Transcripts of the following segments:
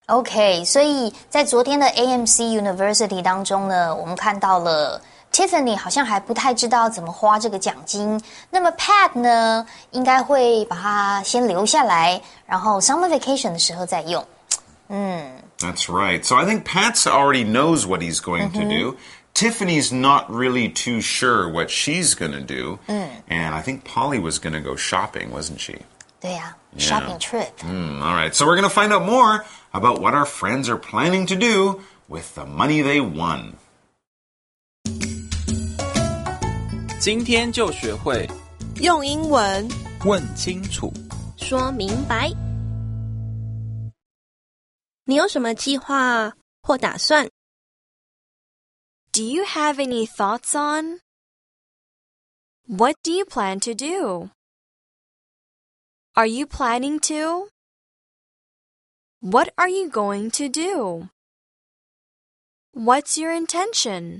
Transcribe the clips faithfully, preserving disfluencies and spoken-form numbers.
OK， 所以在昨天的 A M C University 当中呢，我们看到了 Tiffany 好像还不太知道怎么花这个奖金，那么 Pat 呢，应该会把它先留下来，然后 Summer Vacation 的时候再用。嗯 That's right. So I think Pat's already knows what he's going to do. Tiffany's not really too sure what she's going to do. And I think Polly was going to go shopping, wasn't she? 对呀、啊、shopping trip. Mm, all right. So we're going to find out more about what our friends are planning to do with the money they won. 今天就学会用英文问清楚。 说明白。你有什么计划或打算？ Do you have any thoughts on? What do you plan to do? Are you planning to? What are you going to do? What's your intention?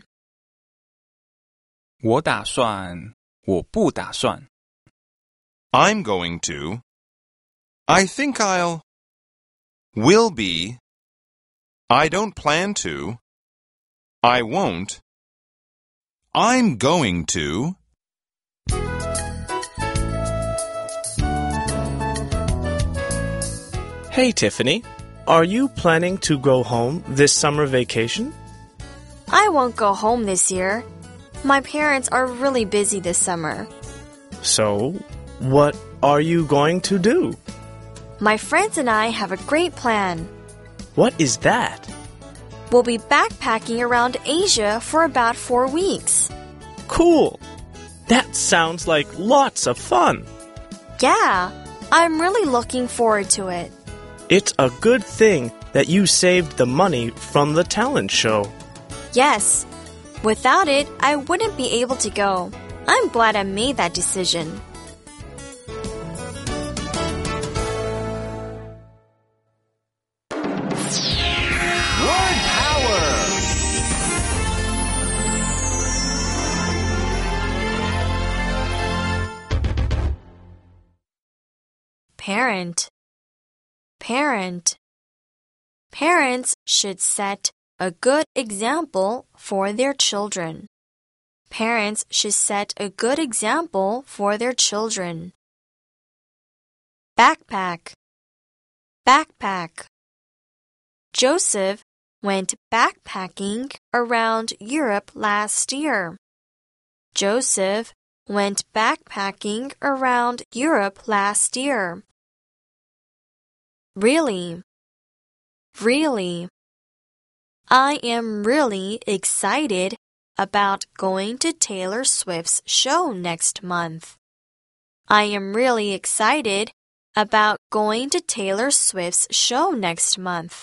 我打算，我不打算。 I'm going to. I think I'll. Will be. I don't plan to. I won't. I'm going to. Hey, Tiffany. Are you planning to go home this summer vacation? I won't go home this year. My parents are really busy this summer. So, what are you going to do? My friends and I have a great plan. What is that? We'll be backpacking around Asia for about four weeks. Cool. That sounds like lots of fun. Yeah, I'm really looking forward to it. It's a good thing that you saved the money from the talent show. Yes. Without it, I wouldn't be able to go. I'm glad I made that decision. Word power! Parent. Parent. Parents should set a good example for their children. Parents should set a good example for their children. Backpack. Backpack. Joseph went backpacking around Europe last year. Joseph went backpacking around Europe last year. Really. Really. I am really excited about going to Taylor Swift's show next month. I am really excited about going to Taylor Swift's show next month.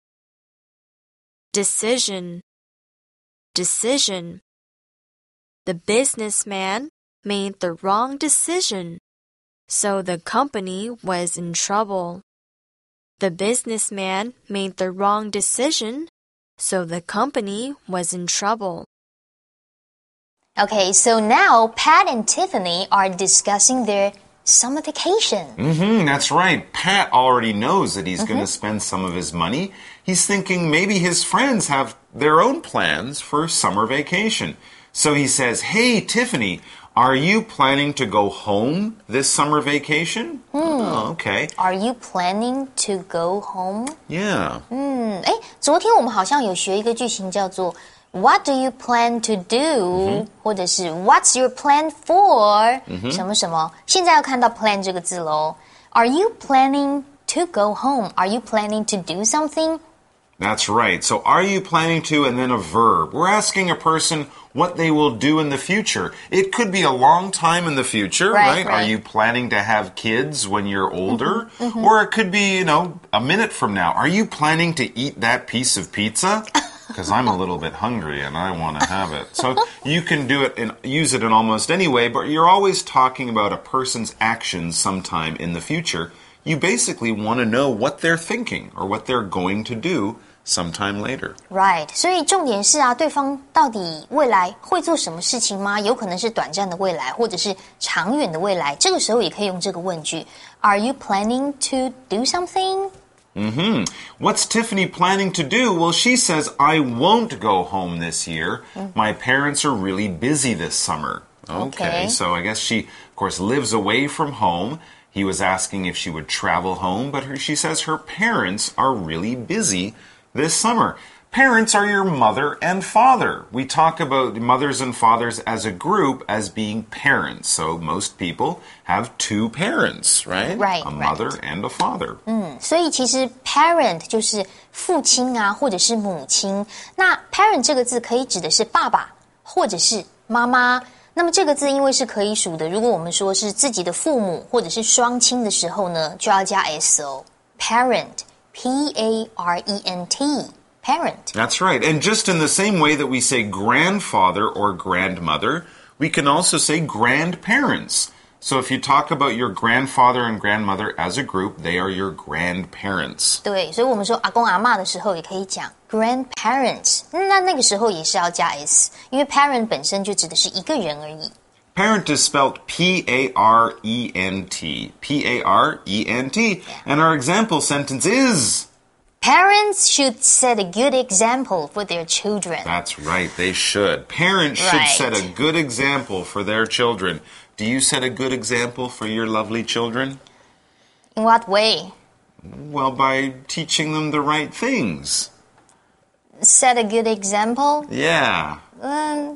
Decision. Decision. The businessman made the wrong decision, so the company was in trouble. The businessman made the wrong decision, so the company was in trouble. Okay, so now Pat and Tiffany are discussing their summer vacation. Mm-hmm, that's right. Pat already knows that he's mm-hmm. going to spend some of his money. He's thinking maybe his friends have their own plans for summer vacation. So he says, hey, Tiffany, are you planning to go home this summer vacation? Hmm. Oh, okay. Are you planning to go home? Yeah. 嗯，哎，昨天我们好像有学一个句型叫做 What do you plan to do？、嗯、或者是 What's your plan for？、嗯、什么什么？现在要看到 plan 这个字喽。Are you planning to go home? Are you planning to do something? That's right. So are you planning to and then a verb. We're asking a person what they will do in the future. It could be a long time in the future, right? right? right. Are you planning to have kids when you're older? Mm-hmm, mm-hmm. Or it could be, you know, a minute from now. Are you planning to eat that piece of pizza? Because I'm a little bit hungry and I want to have it. So you can do it and use it in almost any way, but you're always talking about a person's actions sometime in the future. You basically want to know what they're thinking or what they're going to do sometime later. Right. 所以重点是啊，对方到底未来会做什么事情吗？有可能是短暂的未来，或者是长远的未来。这个时候也可以用这个问句 Are you planning to do something? Mm-hmm. What's Tiffany planning to do? Well, she says, I won't go home this year. Mm. My parents are really busy this summer. Okay. okay, so I guess she, of course, lives away from home. He was asking if she would travel home, but her, she says her parents are really busy this summer. Parents are your mother and father. We talk about mothers and fathers as a group as being parents. So most people have two parents, right? Right. A mother right. and a father. 嗯，所以其实 parent 就是父亲啊，或者是母亲。那 parent 这个字可以指的是爸爸或者是妈妈。那么这个字因为是可以数的，如果我们说是自己的父母或者是双亲的时候呢，就要加 s-o。parent, P A R E N T。Parent. That's right. And just in the same way that we say grandfather or grandmother, we can also say grandparents. So if you talk about your grandfather and grandmother as a group, they are your grandparents. 对，所以我们说阿公阿嬷的时候也可以讲 grandparents. 那那个时候也是要加 s， 因为 parent 本身就指的是一个人而已。 Parent is spelled P A R E N T. P A R E N T. And our example sentence is... Parents should set a good example for their children. That's right, they should. Parents should right. set a good example for their children. Do you set a good example for your lovely children? In what way? Well, by teaching them the right things. Set a good example? Yeah. Um,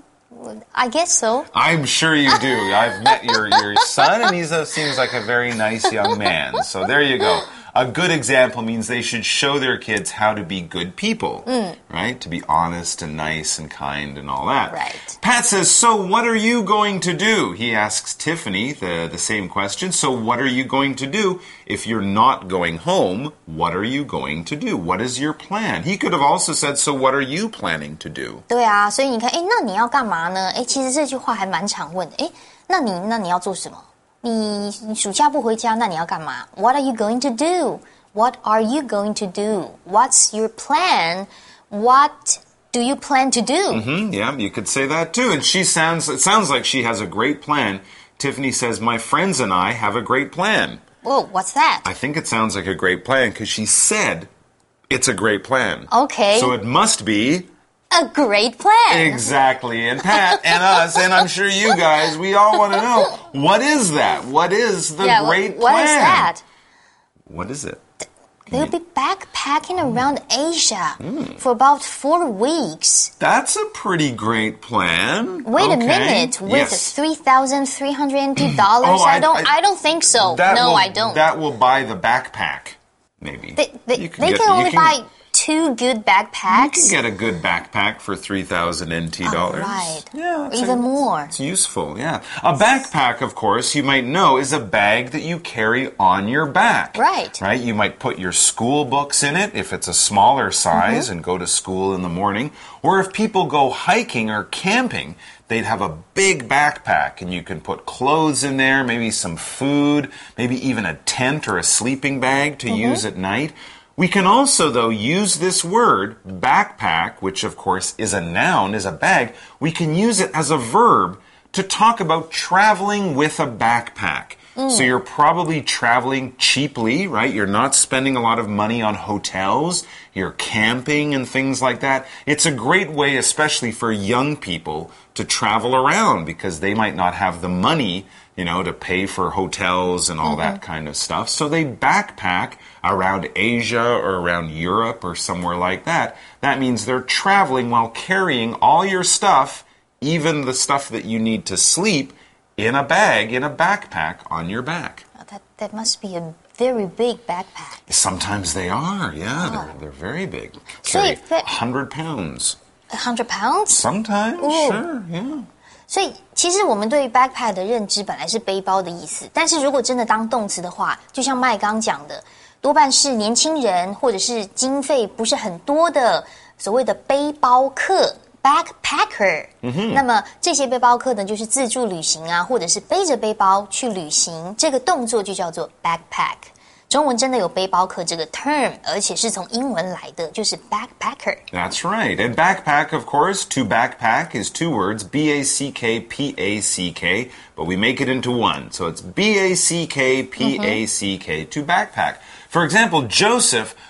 I guess so. I'm sure you do. I've met your, your son, and he seems like a very nice young man. So there you go. A good example means they should show their kids how to be good people, mm. right? To be honest and nice and kind and all that. Right. Pat says, so what are you going to do? He asks Tiffany the, the same question. So what are you going to do if you're not going home? What are you going to do? What is your plan? He could have also said, so what are you planning to do? 对啊，所以你看，诶，那你要干嘛呢？诶，其实这句话还蛮常问的。诶，那你那你要做什么？你你暑假不回家，那你要干嘛 ？What are you going to do? What are you going to do? What's your plan? What do you plan to do? Mm-hmm, yeah, you could say that too. And she sounds it sounds like she has a great plan. Tiffany says, my friends and I have a great plan. Whoa, what's that? I think it sounds like a great plan because she said it's a great plan. Okay. So it must be... a great plan. Exactly. And Pat and us, and I'm sure you guys, we all want to know, what is that? What is the yeah, great what, plan? What is that? What is it? They'll be backpacking around Asia mm. for about four weeks. That's a pretty great plan. Wait okay. a minute. With yes. three thousand three hundred dollars? oh, I, I don't I, I don't think so. No, will, I don't. That will buy the backpack, maybe. They, they, can they get, can only can, buy two good backpacks. You can get a good backpack for three thousand N T dollars. Oh, right. Yeah, even a, more. It's useful, yeah. A backpack, of course, you might know, is a bag that you carry on your back. Right. Right? You might put your school books in it if it's a smaller size mm-hmm. and go to school in the morning. Or if people go hiking or camping, they'd have a big backpack and you can put clothes in there, maybe some food, maybe even a tent or a sleeping bag to mm-hmm. use at night. We can also, though, use this word, backpack, which of course is a noun, is a bag. We can use it as a verb to talk about traveling with a backpack. Mm. So you're probably traveling cheaply, right? You're not spending a lot of money on hotels. You're camping and things like that. It's a great way, especially for young people, to travel around because they might not have the money, you know, to pay for hotels and all mm-hmm. that kind of stuff. So they backpack around Asia or around Europe or somewhere like that. That means they're traveling while carrying all your stuff, even the stuff that you need to sleep, in a bag, in a backpack on your back. Oh, that, that must be a very big backpack. Sometimes they are, yeah. Oh. They're, they're very big. Carry one hundred pounds. one hundred pounds? Sometimes, Ooh. Sure, yeah. 所以其实我们对于 backpack 的认知本来是背包的意思，但是如果真的当动词的话，就像麦刚讲的，多半是年轻人或者是经费不是很多的所谓的背包客 backpacker、嗯、那么这些背包客呢就是自助旅行啊，或者是背着背包去旅行，这个动作就叫做 backpack。中文真的有背包客这个 term， 而且是从英文来的，就是 backpacker. That's right. And backpack, of course, to backpack is two words, B A C K P A C K, but we make it into one. So it's B A C K P A C K, mm-hmm. to backpack. For example, Joseph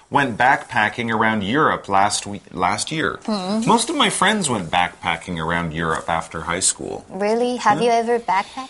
went backpacking around Europe last week, last year. Mm-hmm. Most of my friends went backpacking around Europe after high school. Really? Have you ever backpacked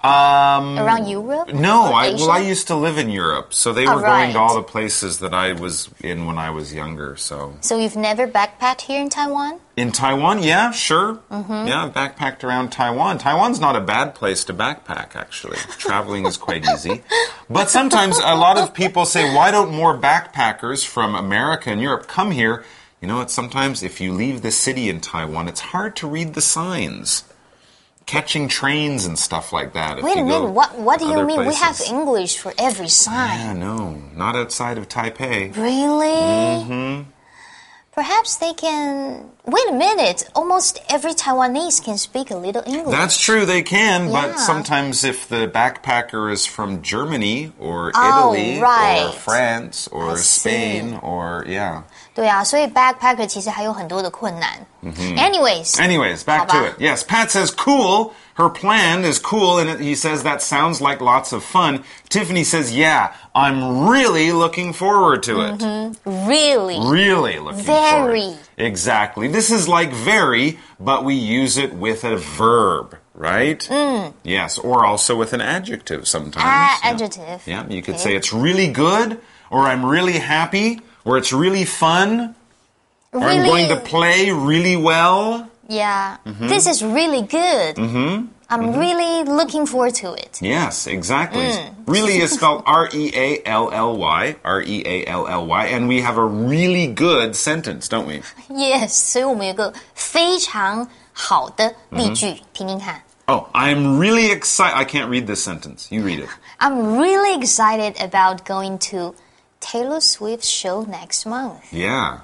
Um, around Europe? No, or I, Asia? well, I used to live in Europe, so they Oh, were going to right. all the places that I was in when I was younger. So So you've never backpacked here in Taiwan? in Taiwan, yeah, sure, Mm-hmm. yeah, I've backpacked around Taiwan. Taiwan's not a bad place to backpack, actually. Traveling is quite easy, but sometimes a lot of people say, "Why don't more backpackers from America and Europe come here?" You know what? Sometimes if you leave the city in Taiwan, it's hard to read the signs. Catching trains and stuff like that. If Wait a you go minute, what, what do you other mean? We have places. English for every sign. Yeah, no, not outside of Taipei. Really? Mm-hmm. Perhaps they can. Wait a minute. Almost every Taiwanese can speak a little English. That's true, they can, Yeah. but sometimes if the backpacker is from Germany or Oh, Italy right. or France or I see. Spain or, yeah. 对啊，所以 backpacker 其实还有很多的困难。Anyways, Anyways, back 好吧 to it. Yes, Pat says cool. Her plan is cool, and it, he says that sounds like lots of fun. Tiffany says, yeah, I'm really looking forward to it. really, Really looking Very. forward. Exactly. This is like very, but we use it with a verb, right? Mm. Yes, or also with an adjective sometimes. Ah, Yeah. adjective. Yeah, you could Okay. say it's really good, or I'm really happy, or it's really fun, or I'm Really- going to play really well. Yeah, this is really good. Mm-hmm. I'm really looking forward to it. Yes, exactly. Really is spelled R E A L L Y, R E A L L Y, and we have a really good sentence, don't we? Yes，所以我们有个非常好的例句，听听看。 Oh, I'm really excited. I can't read this sentence. You read it. I'm really excited about going to Taylor Swift's show next month. Yeah.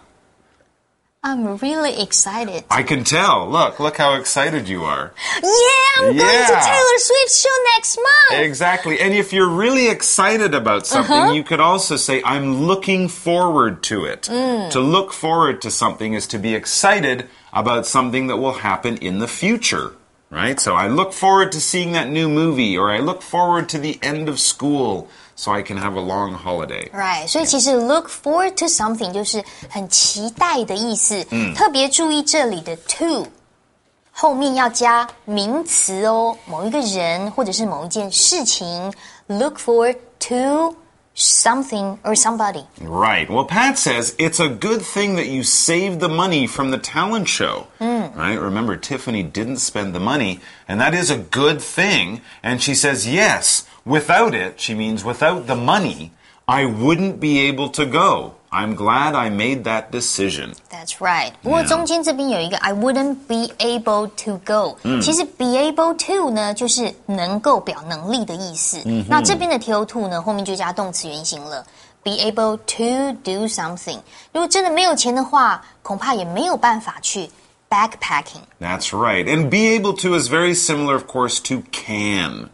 I'm really excited. I can tell. Look, look how excited you are. Yeah, I'm going to Yeah. Taylor Swift's show next month. Exactly. And if you're really excited about something, you could also say, I'm looking forward to it. To look forward to something is to be excited about something that will happen in the future. Right? So I look forward to seeing that new movie, or I look forward to the end of school so I can have a long holiday. Right， 所以其实 look forward to something 就是很期待的意思。特别注意这里的 to 后面要加名词哦，某一个人或者是某一件事情。Look forward to something or somebody. Right. Well, Pat says it's a good thing that you saved the money from the talent show. Right? Remember, Tiffany didn't spend the money, and that is a good thing. And she says, yes, without it, she means without the money, I wouldn't be able to go. I'm glad I made that decision. That's right. 不过中间这边有一个 I wouldn't be able to go、其实 be able to 呢，就是能够表能力的意思。那这边的 to to 呢，后面就加动词原形了。Be able to do something. 如果真的没有钱的话，恐怕也没有办法去 backpacking. That's right. And be able to is very similar, of course, to can.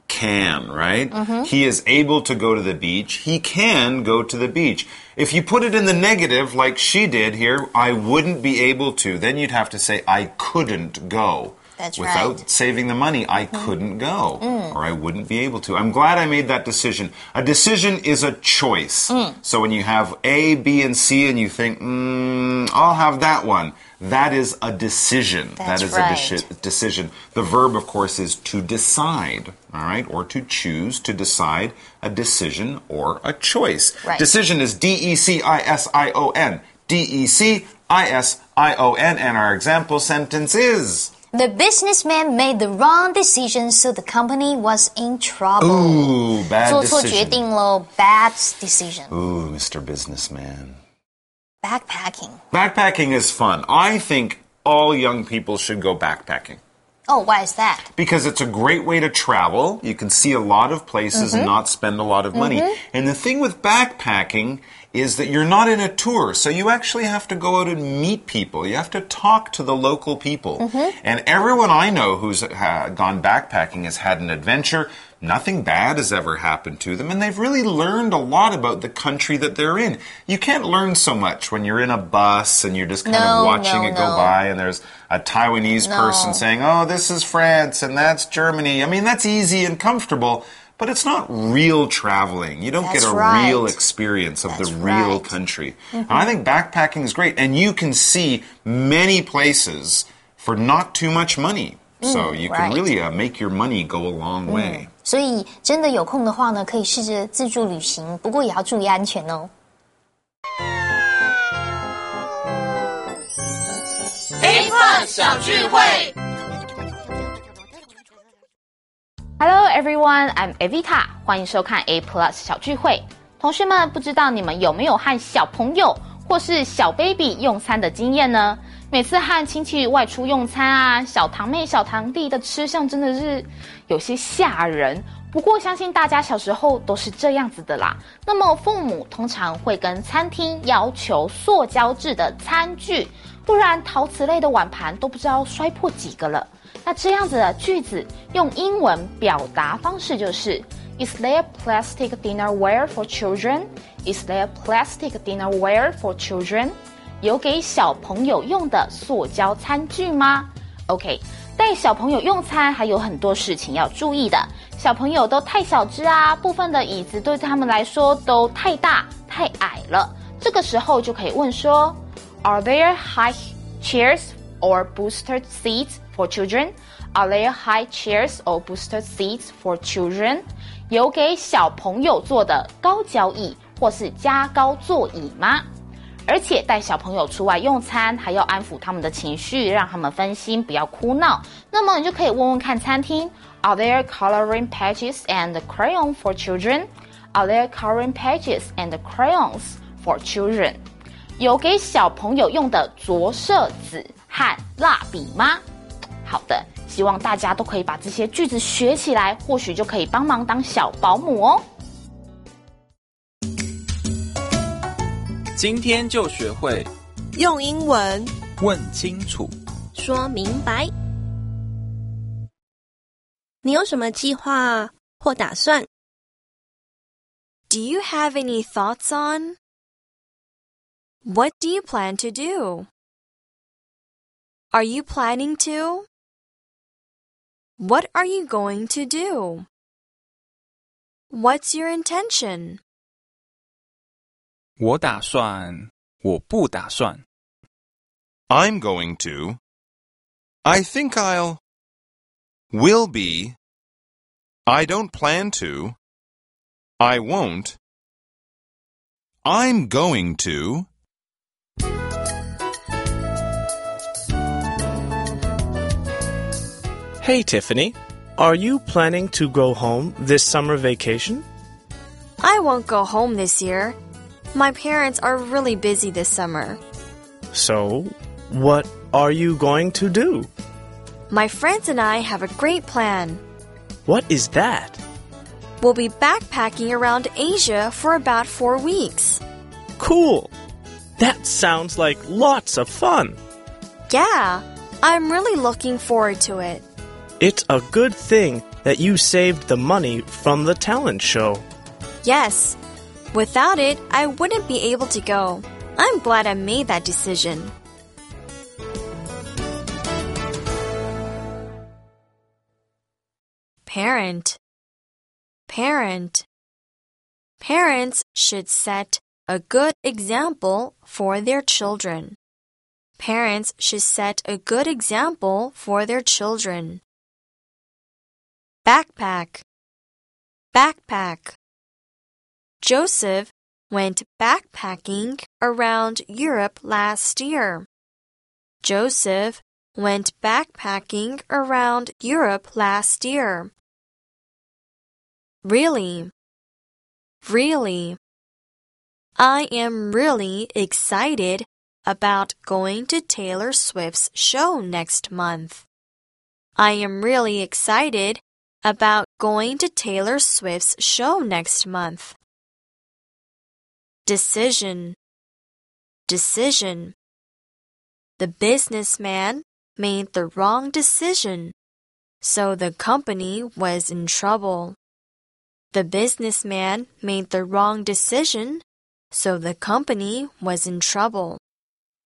Can, right? He is able to go to the beach. He can go to the beach. If you put it in the negative, like she did here, I wouldn't be able to, then you'd have to say, I couldn't go. That's Without right. saving the money, I couldn't go, or I wouldn't be able to. I'm glad I made that decision. A decision is a choice. So when you have A, B, and C, and you think, mm, I'll have that one, that is a decision. That's that is right. a deci- decision. The verb, of course, is to decide, all right, or to choose, to decide a decision or a choice. Right. Decision is D E C I S I O N. D E C I S I O N, and our example sentence is... The businessman made the wrong decision, so the company was in trouble. Ooh, bad 做错决 decision. 定咯 bad decision. Ooh, Mister Businessman. Backpacking. Backpacking is fun. I think all young people should go backpacking Oh, why is that? because it's a great way to travel. You can see a lot of places and not spend a lot of money. And the thing with backpacking is that you're not in a tour, so you actually have to go out and meet people. You have to talk to the local people. And everyone I know who's uh, gone backpacking has had an adventure. Nothing bad has ever happened to them, and they've really learned a lot about the country that they're in. You can't learn so much when you're in a bus and you're just kind No, of watching no, it go no. by, and there's a Taiwanese No. person saying, oh, this is France and that's Germany. I mean, that's easy and comfortable. but it's not real traveling. You don't That's get a right. real experience of That's the real right. country. Mm-hmm. And I think backpacking is great. And you can see many places for not too much money. So you can right. really uh, make your money go a long way. 所以真的有空的话呢，可以试着自助旅行，不过也要注意安全哦。 A Plus 小聚会。 Hello everyone, I'm Evita. 欢迎收看 A Plus 小聚会。同学们，不知道你们有没有和小朋友或是小 baby 用餐的经验呢？每次和亲戚外出用餐啊，小堂妹、小堂弟的吃相真的是有些吓人。不过相信大家小时候都是这样子的啦。那么父母通常会跟餐厅要求塑胶制的餐具，不然陶瓷类的碗盘都不知道摔破几个了。那这样子的句子用英文表达方式就是 Is there plastic dinnerware for children? Is there plastic dinnerware for children? 有给小朋友用的塑胶餐具吗 ？OK， 带小朋友用餐还有很多事情要注意的。小朋友都太小只啊，部分的椅子对他们来说都太大、太矮了。这个时候就可以问说 ，Are there high chairs or boosted seats for children? Are there high chairs or boosted seats for children? 有给小朋友坐的高脚椅或是加高座椅吗？而且带小朋友出外用餐，还要安抚他们的情绪，让他们分心，不要哭闹。那么你就可以问问看餐厅 ，Are there coloring pages and crayon for children? Are there coloring pages and crayons for children? 有给小朋友用的着色纸和蜡笔吗？好的，希望大家都可以把这些句子学起来，或许就可以帮忙当小保姆哦。 今天就学会用英文问清楚。 说明白。你有什么计划或打算？ Do you have any thoughts on? What do you plan to do? Are you planning to? What are you going to do? What's your intention? 我打算，我不打算。 I'm going to. I think I'll. Will be. I don't plan to. I won't. I'm going to. Hey, Tiffany, are you planning to go home this summer vacation? I won't go home this year. My parents are really busy this summer. So, what are you going to do? My friends and I have a great plan. What is that? We'll be backpacking around Asia for about four weeks. Cool! That sounds like lots of fun. Yeah, I'm really looking forward to it. It's a good thing that you saved the money from the talent show. Yes. Without it, I wouldn't be able to go. I'm glad I made that decision. Parent. Parent. Parents should set a good example for their children. Parents should set a good example for their children. Backpack. Backpack. Joseph went backpacking around Europe last year. Joseph went backpacking around Europe last year. Really? Really? I am really excited about going to Taylor Swift's show next month. I am really excited about going to Taylor Swift's show next month. Decision. Decision. The businessman made the wrong decision, so the company was in trouble. The businessman made the wrong decision, so the company was in trouble.